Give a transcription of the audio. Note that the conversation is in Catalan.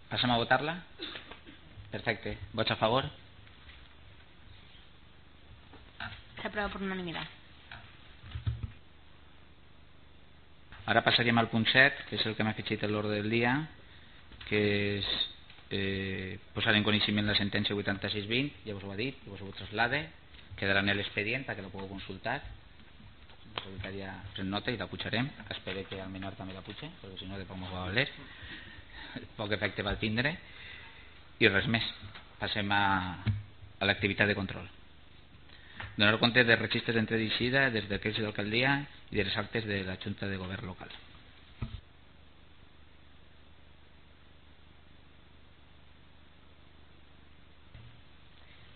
Passem a votar-la? Perfecte. Vots a favor? S'aprova per unanimitat. Ara passaríem al punt 7, que és el que m'ha afegit en l'ordre del dia, que és posar en coneixement la sentència 8620, ja us ho ha dit, ja us ho traslade, quedarà en l'expedient perquè la pugueu consultar. La secretària pren nota i la pujarem. Espero que al menor també la puja, perquè si no de poc m'ho va valer, poc efecte va tindre. I res més, passem a l'activitat de control. Donar compte de registres d'entrada i eixida des d'aquells de l'alcaldia i de les actes de la Junta de Govern local.